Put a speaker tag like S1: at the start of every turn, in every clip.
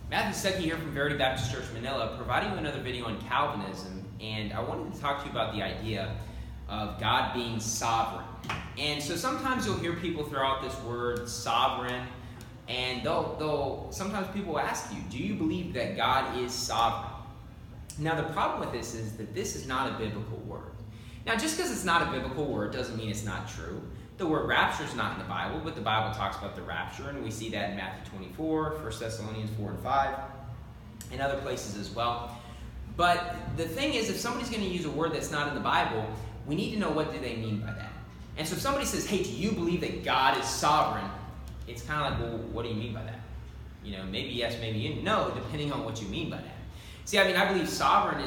S1: Matthew Stuckey here from Verity Baptist Church, Manila, providing you another video on Calvinism, and I wanted to talk to you about the idea of God being sovereign. And so sometimes you'll hear people throw out this word sovereign, and sometimes people will ask you, do you believe that God is sovereign? Now the problem with this is that this is not a biblical word. Now just because it's not a biblical word doesn't mean it's not true. The word rapture is not in the Bible, but the Bible talks about the rapture, and we see that in Matthew 24, 1 Thessalonians 4 and 5, and other places as well. But the thing is, if somebody's going to use a word that's not in the Bible, we need to know what do they mean by that. And so if somebody says, hey, do you believe that God is sovereign? It's kind of like, well, what do you mean by that? You know, maybe yes, maybe no, depending on what you mean by that. See, I believe sovereign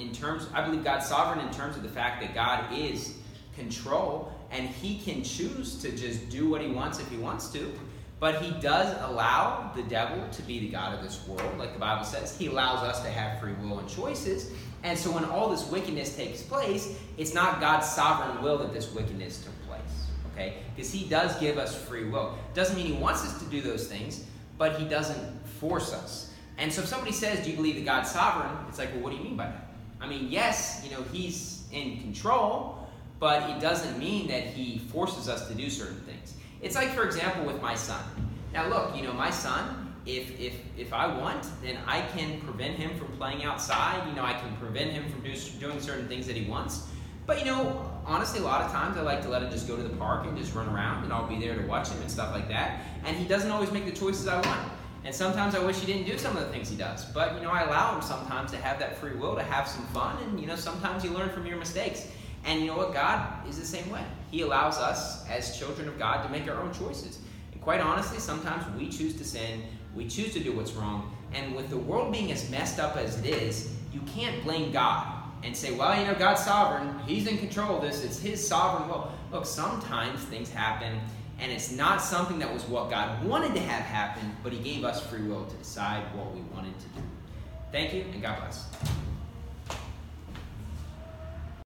S1: I believe God's sovereign in terms of the fact that God is control, and he can choose to just do what he wants if he wants to, but he does allow the devil to be the god of this world, like the Bible says. He allows us to have free will and choices, and so when all this wickedness takes place, it's not God's sovereign will that this wickedness took place, okay? Because he does give us free will. Doesn't mean he wants us to do those things, but he doesn't force us. And so if somebody says, do you believe that God's sovereign? It's like, well, what do you mean by that? I mean, yes, he's in control, but it doesn't mean that he forces us to do certain things. It's like, for example, with my son. Now look, my son, if I want, then I can prevent him from playing outside. I can prevent him from doing certain things that he wants. But honestly, a lot of times I like to let him just go to the park and just run around, and I'll be there to watch him and stuff like that. And he doesn't always make the choices I want. And sometimes I wish he didn't do some of the things he does. But, I allow him sometimes to have that free will, to have some fun. And, sometimes you learn from your mistakes. And you know what? God is the same way. He allows us, as children of God, to make our own choices. And quite honestly, sometimes we choose to sin. We choose to do what's wrong. And with the world being as messed up as it is, you can't blame God and say, well, God's sovereign. He's in control of this. It's his sovereign will. Look, sometimes things happen, and it's not something that was what God wanted to have happen, but he gave us free will to decide what we wanted to do. Thank you, and God bless.